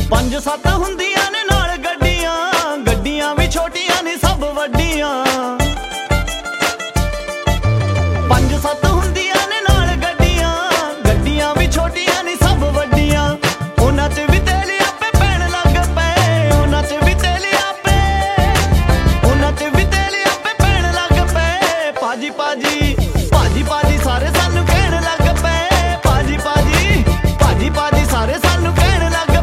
ਪੰਜ ਸੱਤ ਹੁੰਦੀਆਂ ਨੇ ਨਾਲ ਗੱਡੀਆਂ, ਗੱਡੀਆਂ ਵੀ ਛੋਟੀਆਂ ਨੇ ਸਭ ਵੱਡੀਆਂ। ਪੰਜ ਸੱਤ ਹੁੰਦੀਆਂ ਨੇ ਨਾਲ ਗੱਡੀਆਂ, ਗੱਡੀਆਂ ਵੀ ਛੋਟੀਆਂ ਨੇ ਸਭ ਵੱਡੀਆਂ। ਉਹਨਾਂ 'ਚ ਵੀ ਤੇਲ ਆਪੇ ਪੈਣ ਲੱਗ ਪਏ, ਉਹਨਾਂ 'ਚ ਵੀ ਤੇਲ ਆਪੇ, ਉਹਨਾਂ 'ਚ ਵੀ ਤੇਲ ਆਪੇ ਪੈਣ ਲੱਗ ਪਏ। ਭਾਜੀ ਭਾਜੀ